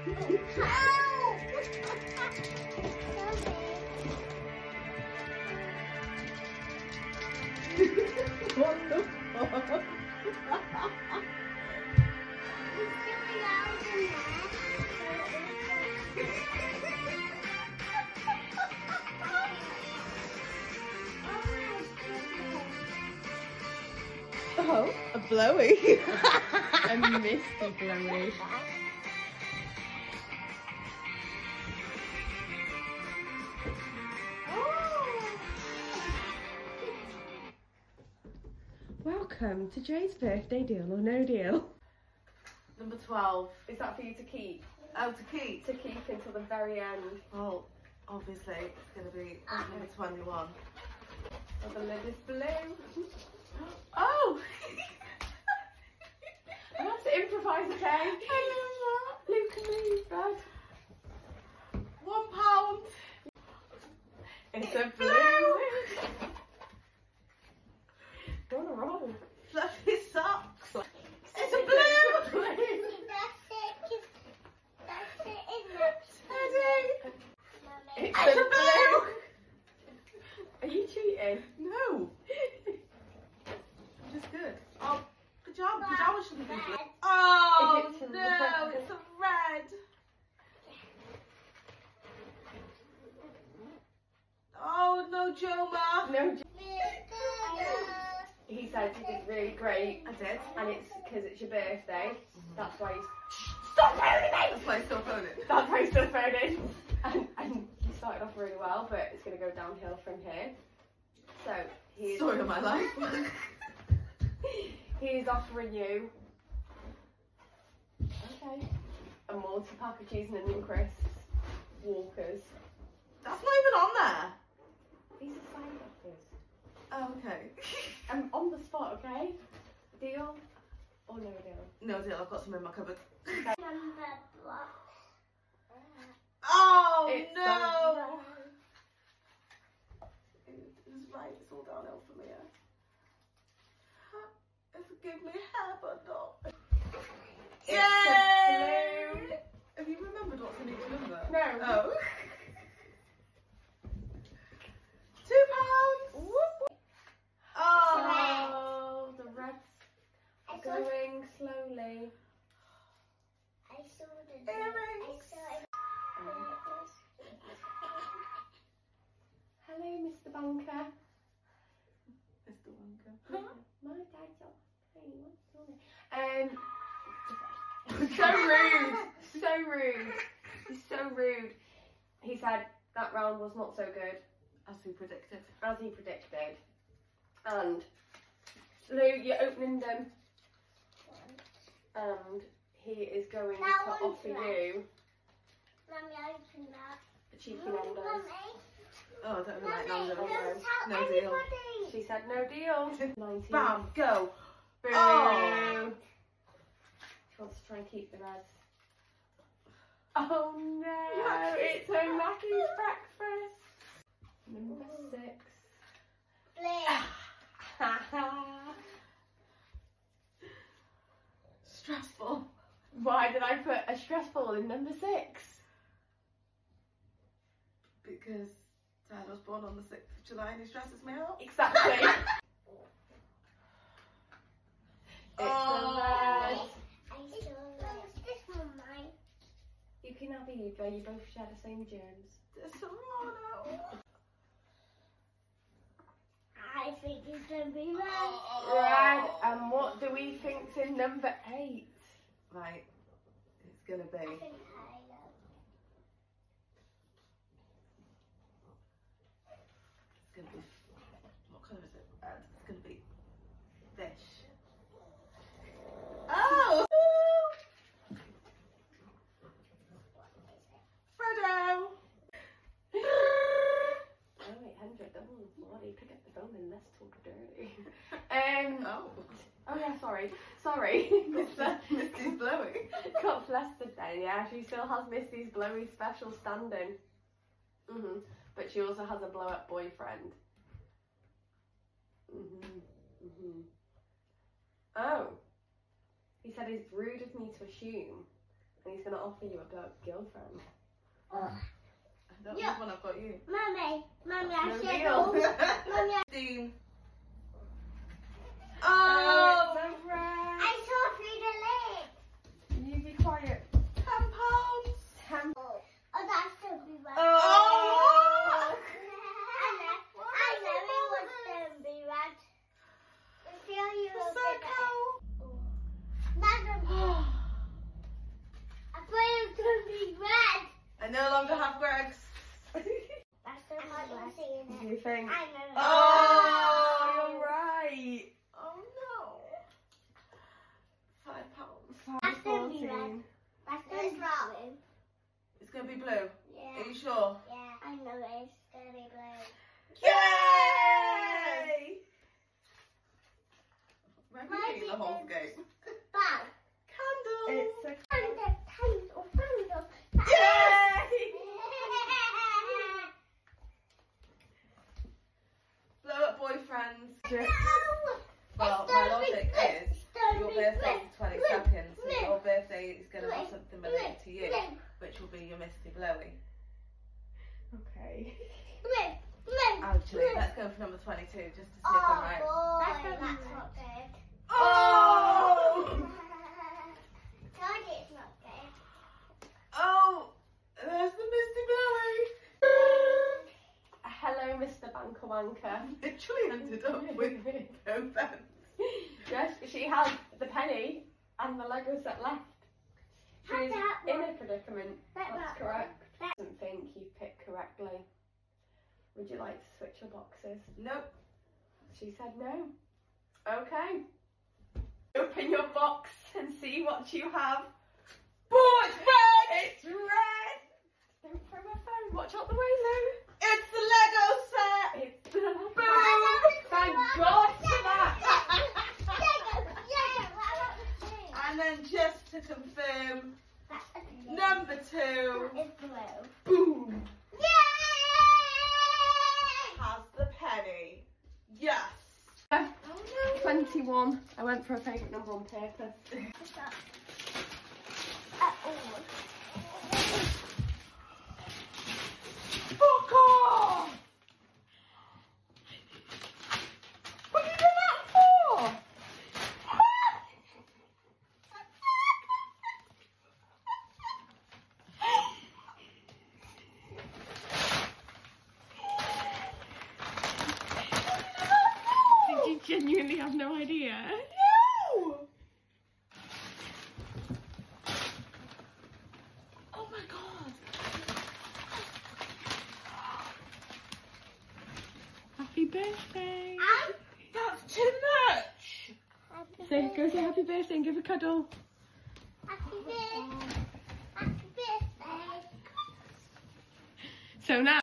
What the fuck? Oh, a blowy. A misty blowy. Welcome to Jay's birthday deal or no deal. Number 12. Is that for you to keep? Oh, to keep? To keep until the very end. Well, obviously it's going to be number 21. So the lid is blue. Oh! I have to improvise, okay? Luke and me, bud. £1. It's a blue. Go on a roll. Fluffy socks. It's a blue. It's It's a a blue. Are you cheating? No. Just good. Oh, pajamas shouldn't be blue. Oh It's a no, red. it's a red. Oh no, Joma. No. He said you did really great. I did. And it's because it's your birthday. That's why he's... Stop phoning me! That's why I still phone it. That's why he's still phoning. And you started off really well, but it's going to go downhill from here. So, he's... Story of my life. He's offering you... Okay. A multi-pack of cheese and onion crisps. Walkers. That's not even on there. These are side offers. Oh, okay. I'm on the spot, okay? Deal or no deal? No deal, I've got some in my cupboard. Okay. Oh It's no! It's right, it's all downhill from here. It's a give me hair bundle. It's a blue. Have you remembered what's in each number? No. Oh. £2. Oh, the reds are going slowly. Earrings. Hello, Mr. Banker. Mr. Wonka. My dad's off. So rude. So rude. He's so rude. He said that round was not so good, As we predicted. as he predicted. And Lou, you're opening them, and he is going to offer you a cheeky Nando's. Oh, I don't like Mummy, Nando's. don't No deal. She said no deal. 19. Bam, go. Boo. Oh. She wants to try and keep the reds. Oh no, it's a Mackey's breakfast. Number 6. Stressful. Why did I put a stressful in number 6? Because Dad was born on the 6th of July and he stresses me out. Exactly. It's Oh. a red. You can have either, you both share the same germs. It's a mono. I think it's gonna be red. Red, and what do we think's in number 8? Right, it's gonna be. I think I know. It's gonna be. What colour is it? Red. It's gonna be fish. Oh! Frodo! Oh, 800. Oh, bloody, pick up the phone and let's talk dirty. Oh yeah, sorry. Misty's blowing. Got flustered then, yeah. She still has Misty's blowy special standing. But she also has a blow-up boyfriend. Oh. He said it's rude of me to assume and he's going to offer you a girlfriend. That's Yeah. the one I've got you. Mummy, I No said deal. Mummy, 15. Oh, Oh, it's a red. I saw through the lid. You be quiet. £10. 10. Oh, that's still be right. Oh! I know it was going to be right. I feel you The will circle. I thought it was going to be red. I no longer have Greg's. That's the part I'm seeing it. You think? I know it. Oh, you're right. Oh no. £5. That's gonna be 14. red. That's going to be blue. It's going to be blue. Yeah. Are you sure? Yeah, I know it's going to be blue. Yay! Where have Why you been the did whole it- game? Bag. Candles! It's a Candle. Yay! Blow up boyfriends. Well, my logic is your birthday is the 22nd, so your birthday is going to have something related to you, which will be your Misty Blowy. Okay. Actually, let's go for number 22 just to see if I'm right. That's not good. Oh! Told you it's not good. Oh! There's the Misty Blowy! Hello, Mr. Banker Wanker. Literally ended up with no pence. Yes, she had the penny and the Lego set left. Have She's that in one. a predicament. That That's one. correct. That- I don't think you've picked correctly. Would you like to switch your boxes? Nope. She said no. Okay. Open your box and see what you have. Oh, it's red! It's red! Don't throw my phone. Watch out the way, Lou. It's the Lego set! It's the Lego. Boom! Thank God for that. And then just to confirm, number 2 It's blue. Boom. Yay! has the penny. Yes. 21. I went for a favourite number on purpose. What's that? Fuck off! What did you do that for? Did you genuinely have no idea? No! Oh my god. Happy birthday. That's too much. Say, go say happy birthday and give a cuddle. Happy birthday. Happy birthday. So now